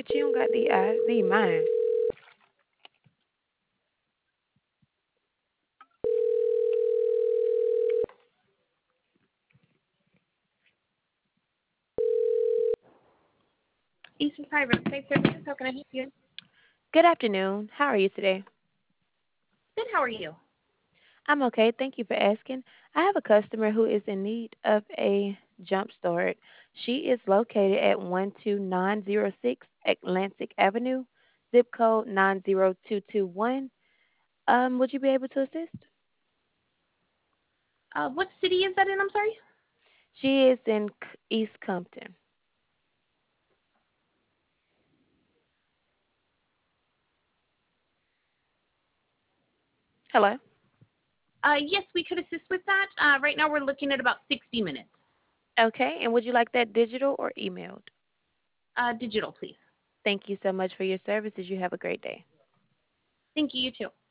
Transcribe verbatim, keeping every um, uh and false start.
Bitch, you don't got the eyes. These mine. Eastern Private Estate Services. How can I help you? Good afternoon. How are you today? Good. How are you? I'm okay. Thank you for asking. I have a customer who is in need of a jump start. She is located at one two nine zero six Atlantic Avenue, zip code nine zero two two one. Um, would you be able to assist? Uh, what city is that in? I'm sorry. She is in C- East Compton. Hello. Uh, yes, we could assist with that. Uh, right now we're looking at about sixty minutes. Okay, and would you like that digital or emailed? Uh, digital, please. Thank you so much for your services. You have a great day. Thank you. You too.